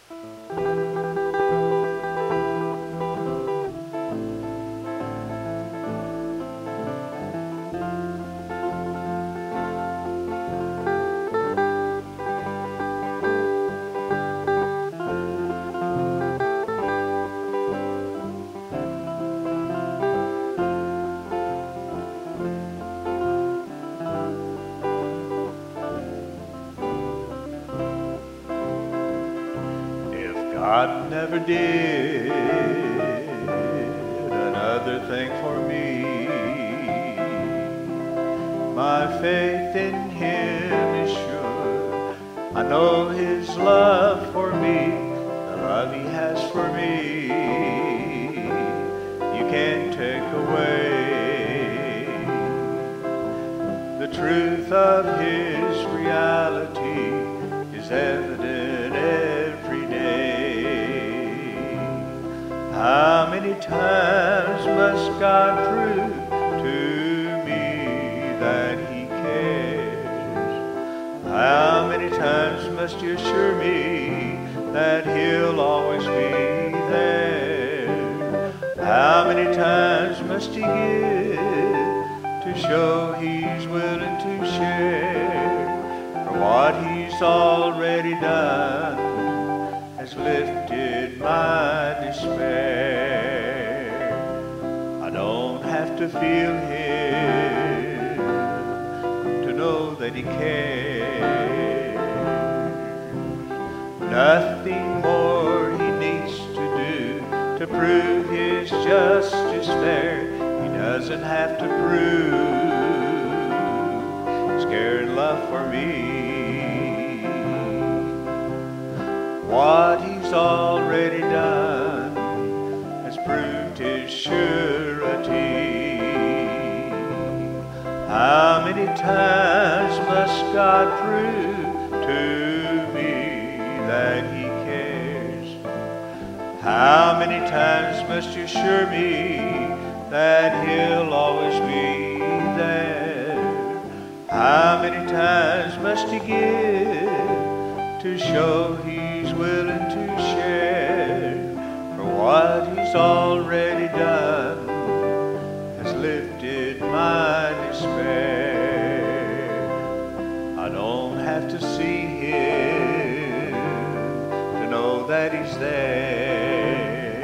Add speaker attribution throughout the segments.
Speaker 1: God never did another thing for me. My faith in Him is sure. I know His love for me, the love He has for me. You can't take away the truth of His reality is evident every day. How many times must God prove to me that He cares? How many times must you assure me that He'll always be there? How many times must He give to show He's willing to share? For what He's already done has lifted my despair. I don't have to feel Him to know that He cares. Nothing more He needs to do to prove His justice fair. He doesn't have to prove His care and love for me. What He's already done has proved His surety. How many times must God prove to me that He cares? How many times must you assure me that He'll always be there? How many times must He give to show He's willing to share? For what He's already done has lifted my despair. I don't have to see Him to know that He's there.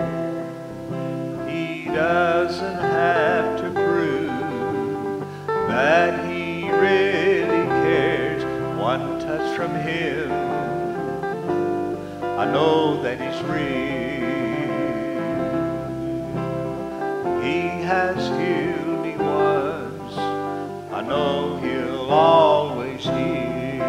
Speaker 1: He doesn't have to prove that He really cares. One touch from Him, I know that He's real. He has healed me once, I know He'll always heal.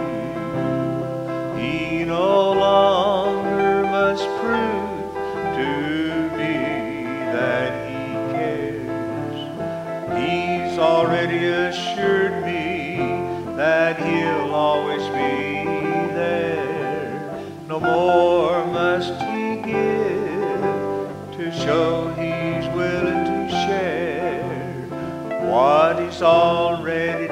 Speaker 1: He no longer must prove to me that He cares. He's already assured me that He'll always be there. No more must He give to show He's willing to share what He's already